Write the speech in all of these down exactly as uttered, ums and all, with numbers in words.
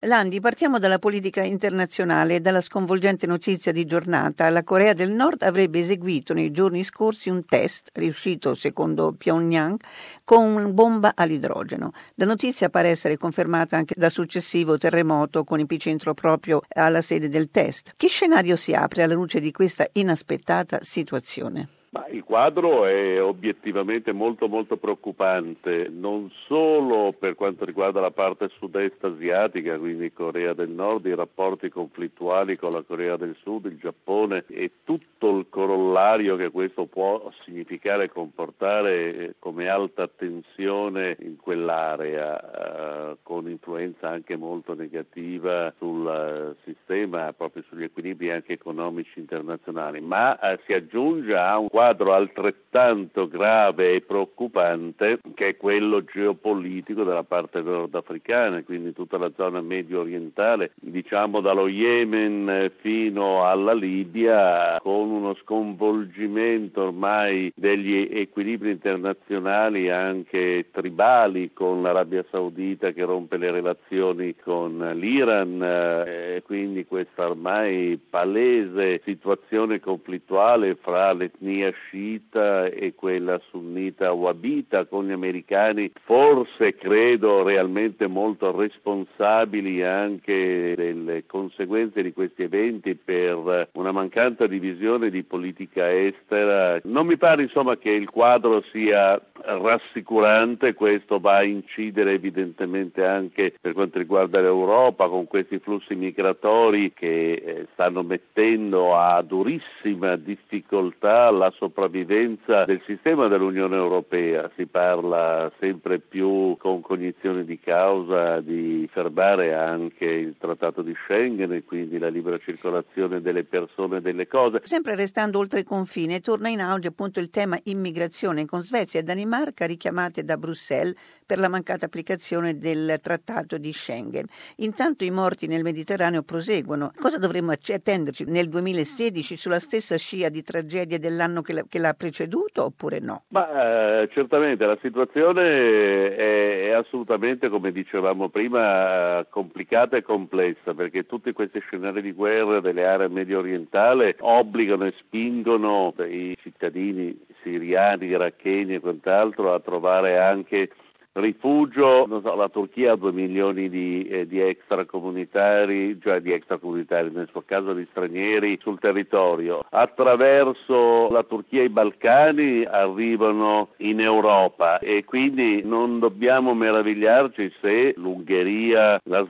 Landi, partiamo dalla politica internazionale e dalla sconvolgente notizia di giornata. La Corea del Nord avrebbe eseguito nei giorni scorsi un test, riuscito secondo Pyongyang, con bomba all'idrogeno. La notizia pare essere confermata anche dal successivo terremoto con epicentro proprio alla sede del test. Che scenario si apre alla luce di questa inaspettata situazione? Ma il quadro è obiettivamente molto molto preoccupante, non solo per quanto riguarda la parte sud-est asiatica, quindi Corea del Nord, i rapporti conflittuali con la Corea del Sud, il Giappone e tutto il corollario che questo può significare e comportare come alta tensione in quell'area, eh, con influenza anche molto negativa sul sistema, proprio sugli equilibri anche economici internazionali, ma eh, si aggiunge a un quadro altrettanto grave e preoccupante che è quello geopolitico della parte nordafricana, quindi tutta la zona medio orientale, diciamo dallo Yemen fino alla Libia, con uno sconvolgimento ormai degli equilibri internazionali anche tribali, con l'Arabia Saudita che rompe le relazioni con l'Iran, e quindi questa ormai palese situazione conflittuale fra l'etnia sciita e quella sunnita wahhabita, con gli americani forse credo realmente molto responsabili anche delle conseguenze di questi eventi per una mancata divisione di politica estera. Non mi pare insomma che il quadro sia rassicurante, questo va a incidere evidentemente anche per quanto riguarda l'Europa con questi flussi migratori che eh, stanno mettendo a durissima difficoltà la sopravvivenza del sistema dell'Unione Europea. Si parla sempre più con cognizione di causa di fermare anche il Trattato di Schengen e quindi la libera circolazione delle persone e delle cose. Sempre restando oltre confine, torna in auge appunto il tema immigrazione, con Svezia e Danimarca richiamate da Bruxelles per la mancata applicazione del Trattato di Schengen. Intanto i morti nel Mediterraneo proseguono. Cosa dovremmo attenderci nel duemilasedici sulla stessa scia di tragedie dell'anno che, la, che l'ha preceduto oppure no? Ma eh, certamente la situazione è, è assolutamente, come dicevamo prima, complicata e complessa, perché tutti questi scenari di guerra delle aree medio orientali obbligano e spingono i cittadini siriani, iracheni e quant'altro a trovare anche rifugio. Non so, la Turchia ha due milioni di, eh, di extracomunitari, cioè di extracomunitari, nel suo caso di stranieri sul territorio. Attraverso la Turchia e i Balcani arrivano in Europa e quindi non dobbiamo meravigliarci se l'Ungheria, la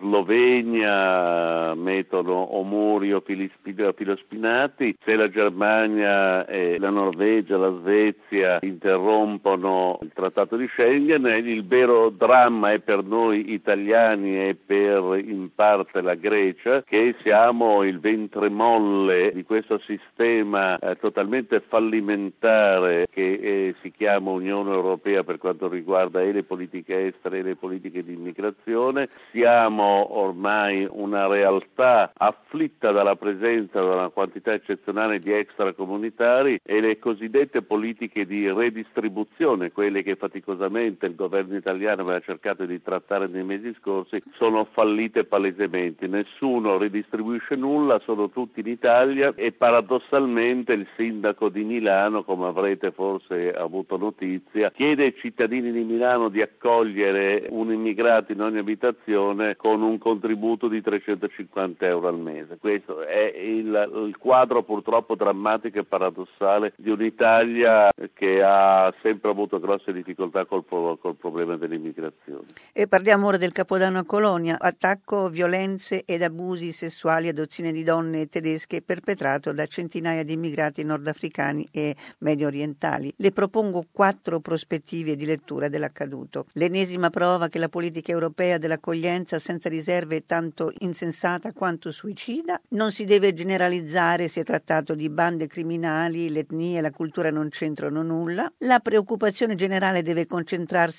Slovenia mettono o muri o filospinati, se la Germania, e la Norvegia, la Svezia interrompono il Trattato di Schengen. Il Il vero dramma è per noi italiani e per in parte la Grecia, che siamo il ventre molle di questo sistema eh, totalmente fallimentare che eh, si chiama Unione Europea per quanto riguarda e le politiche estere e le politiche di immigrazione. Siamo ormai una realtà afflitta dalla presenza di una quantità eccezionale di extracomunitari e le cosiddette politiche di redistribuzione, quelle che faticosamente il governo italiano aveva cercato di trattare nei mesi scorsi, sono fallite palesemente. Nessuno ridistribuisce nulla, sono tutti in Italia e paradossalmente il sindaco di Milano, come avrete forse avuto notizia, chiede ai cittadini di Milano di accogliere un immigrato in ogni abitazione con un contributo di trecentocinquanta euro al mese. Questo è il, il quadro purtroppo drammatico e paradossale di un'Italia che ha sempre avuto grosse difficoltà col, col problema dell'immigrazione. E parliamo ora del Capodanno a Colonia, attacco, violenze ed abusi sessuali, adozione di donne tedesche perpetrato da centinaia di immigrati nordafricani e medio orientali. Le propongo quattro prospettive di lettura dell'accaduto. L'ennesima prova che la politica europea dell'accoglienza senza riserve è tanto insensata quanto suicida. Non si deve generalizzare, si è trattato di bande criminali, l'etnia e la cultura non c'entrano nulla. La preoccupazione generale deve concentrarsi sulle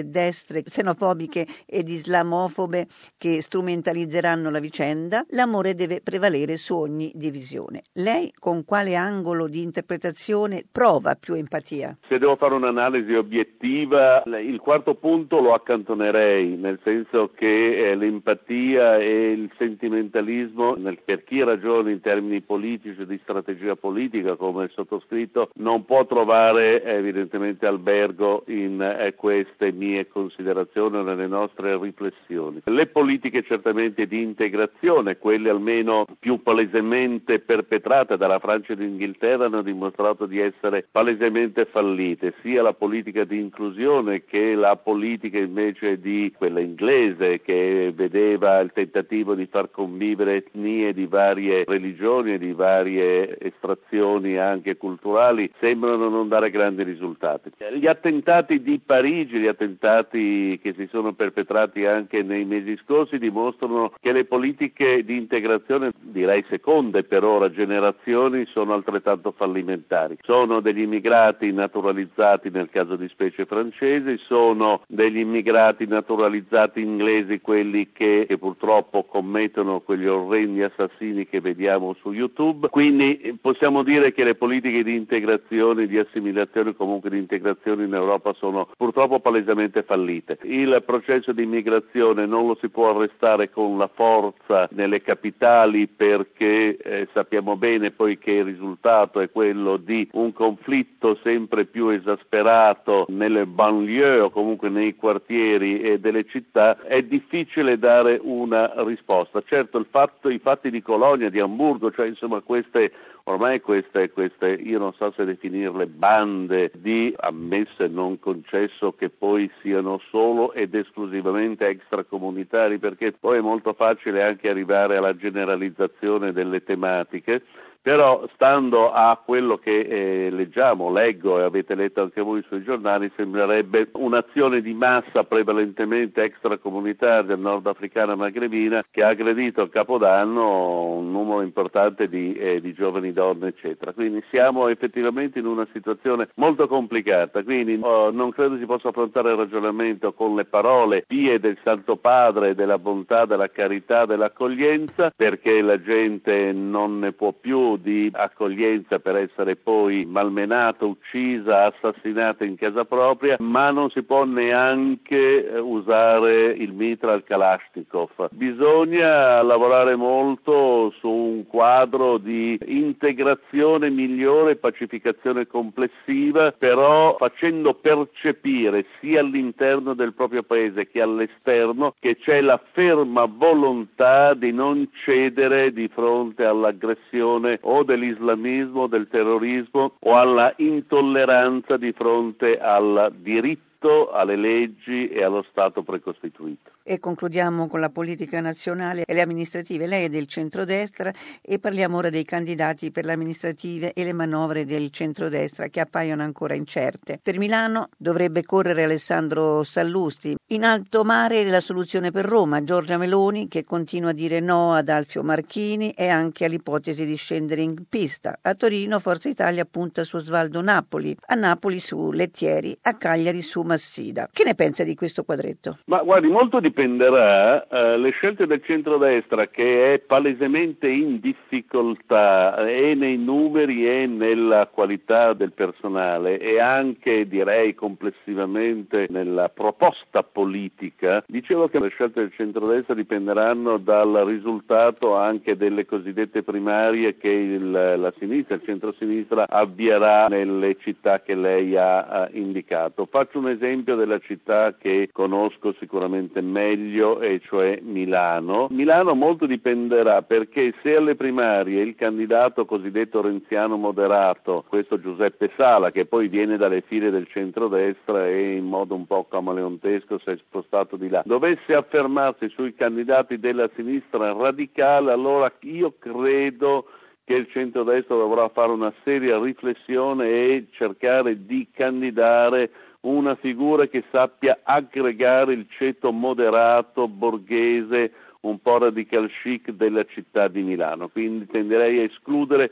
forze destre xenofobiche ed islamofobe che strumentalizzeranno la vicenda, l'amore deve prevalere su ogni divisione. Lei con quale angolo di interpretazione prova più empatia? Se devo fare un'analisi obiettiva, il quarto punto lo accantonerei, nel senso che eh, l'empatia e il sentimentalismo, nel, per chi ragiona in termini politici, di strategia politica come il sottoscritto, non può trovare eh, evidentemente albergo in eh, queste mie considerazioni, nelle nostre riflessioni. Le politiche certamente di integrazione, quelle almeno più palesemente perpetrate dalla Francia e d'Inghilterra, hanno dimostrato di essere palesemente fallite, sia la politica di inclusione che la politica invece di quella inglese, che vedeva il tentativo di far convivere etnie di varie religioni e di varie estrazioni anche culturali, sembrano non dare grandi risultati. Gli attentati di Parigi, gli attentati che si sono perpetrati anche nei mesi scorsi, dimostrano che le politiche di integrazione, direi seconde per ora generazioni, sono altrettanto fallimentari. Sono degli immigrati naturalizzati nel caso di specie francesi, sono degli immigrati naturalizzati inglesi, quelli che, che purtroppo commettono quegli orrendi assassini che vediamo su YouTube. Quindi possiamo dire che le politiche di integrazione, di assimilazione, comunque di integrazione in Europa sono purtroppo palesemente fallite. Il processo di immigrazione non lo si può arrestare con la forza nelle capitali, perché eh, sappiamo bene poi che il risultato è quello di un conflitto sempre più esasperato nelle banlieue o comunque nei quartieri eh, delle città. È difficile dare una risposta. Certo, il fatto, i fatti di Colonia, di Amburgo, cioè insomma queste ormai queste, queste, io non so se definirle bande di ammesse non concesso, che poi siano solo ed esclusivamente extracomunitari, perché poi è molto facile anche arrivare alla generalizzazione delle tematiche. Però stando a quello che eh, leggiamo, leggo e avete letto anche voi sui giornali, sembrerebbe un'azione di massa prevalentemente extracomunitaria nordafricana magrebina che ha aggredito a Capodanno un numero importante di, eh, di giovani donne, eccetera. Quindi siamo effettivamente in una situazione molto complicata, quindi oh, non credo si possa affrontare il ragionamento con le parole pie del Santo Padre, della bontà, della carità, dell'accoglienza, perché la gente non ne può più di accoglienza per essere poi malmenata, uccisa, assassinata in casa propria, ma non si può neanche usare il mitra al Kalashnikov. Bisogna lavorare molto su un quadro di integrazione migliore e pacificazione complessiva, però facendo percepire sia all'interno del proprio paese che all'esterno che c'è la ferma volontà di non cedere di fronte all'aggressione o dell'islamismo, del terrorismo o alla intolleranza di fronte al diritto, alle leggi e allo Stato precostituito. E concludiamo con la politica nazionale e le amministrative. Lei è del centrodestra e parliamo ora dei candidati per le amministrative e le manovre del centrodestra che appaiono ancora incerte. Per Milano dovrebbe correre Alessandro Sallusti. In alto mare la soluzione per Roma, Giorgia Meloni, che continua a dire no ad Alfio Marchini e anche all'ipotesi di scendere in pista. A Torino Forza Italia punta su Osvaldo Napoli, a Napoli su Lettieri, a Cagliari su Massida. Che ne pensa di questo quadretto? Ma guardi, molto dipenderà. Eh, le scelte del centrodestra, che è palesemente in difficoltà e nei numeri e nella qualità del personale e anche direi complessivamente nella proposta politica, dicevo che le scelte del centrodestra dipenderanno dal risultato anche delle cosiddette primarie che il, la sinistra, il centrosinistra avvierà nelle città che lei ha, ha indicato. Faccio un esempio della città che conosco sicuramente meglio, e cioè Milano. Milano molto dipenderà, perché se alle primarie il candidato cosiddetto renziano moderato, questo Giuseppe Sala, che poi viene dalle file del centrodestra e in modo un po' camaleontesco si è spostato di là, dovesse affermarsi sui candidati della sinistra radicale, allora io credo che il centrodestra dovrà fare una seria riflessione e cercare di candidare una figura che sappia aggregare il ceto moderato, borghese, un po' radical chic della città di Milano. Quindi tenderei a escludere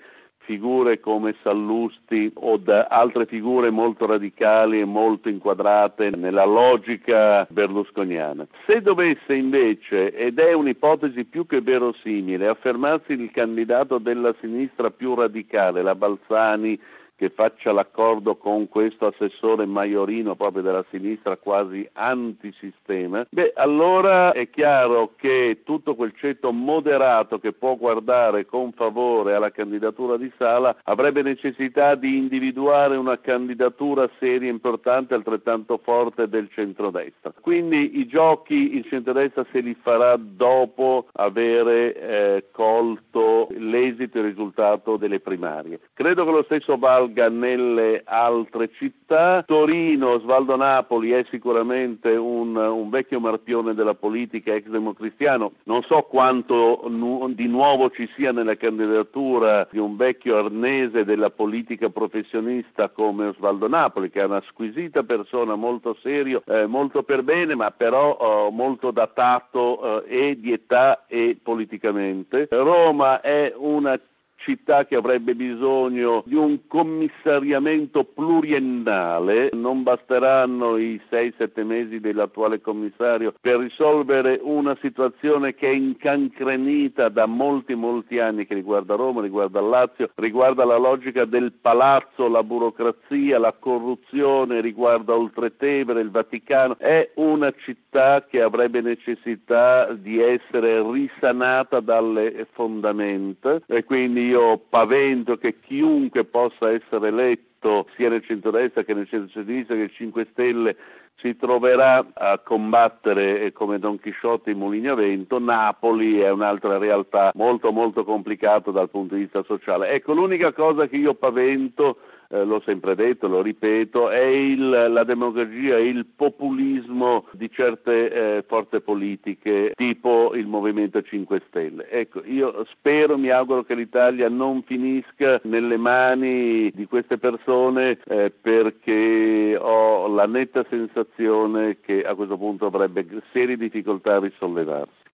figure come Sallusti o da altre figure molto radicali e molto inquadrate nella logica berlusconiana. Se dovesse invece, ed è un'ipotesi più che verosimile, affermarsi il candidato della sinistra più radicale, la Balzani, che faccia l'accordo con questo assessore Maiorino proprio della sinistra quasi antisistema, beh allora è chiaro che tutto quel ceto moderato che può guardare con favore alla candidatura di Sala avrebbe necessità di individuare una candidatura seria e importante altrettanto forte del centrodestra. Quindi i giochi il centrodestra se li farà dopo avere eh, colto l'esito e il risultato delle primarie. Credo che lo stesso valga nelle altre città. Torino, Osvaldo Napoli è sicuramente un, un vecchio marpione della politica ex democristiano. Non so quanto nu- di nuovo ci sia nella candidatura di un vecchio arnese della politica professionista come Osvaldo Napoli, che è una squisita persona, molto serio, eh, molto per bene, ma però eh, molto datato eh, e di età e politicamente. Roma è una città che avrebbe bisogno di un commissariamento pluriennale, non basteranno i sei sette mesi dell'attuale commissario per risolvere una situazione che è incancrenita da molti molti anni, che riguarda Roma, riguarda il Lazio, riguarda la logica del palazzo, la burocrazia, la corruzione, riguarda Oltretevere, il Vaticano. È una città che avrebbe necessità di essere risanata dalle fondamenta e quindi io pavento che chiunque possa essere eletto sia nel centrodestra che nel centro-sinistra che il cinque Stelle si troverà a combattere come Don Chisciotte in mulini a vento. Napoli è un'altra realtà molto molto complicata dal punto di vista sociale. Ecco, l'unica cosa che io pavento, eh, l'ho sempre detto, lo ripeto, è il, la demagogia, il populismo di certe eh, forze politiche tipo il Movimento cinque Stelle. Ecco, io spero, mi auguro che l'Italia non finisca nelle mani di queste persone eh, perché ho la netta sensazione che a questo punto avrebbe serie difficoltà a risollevarsi.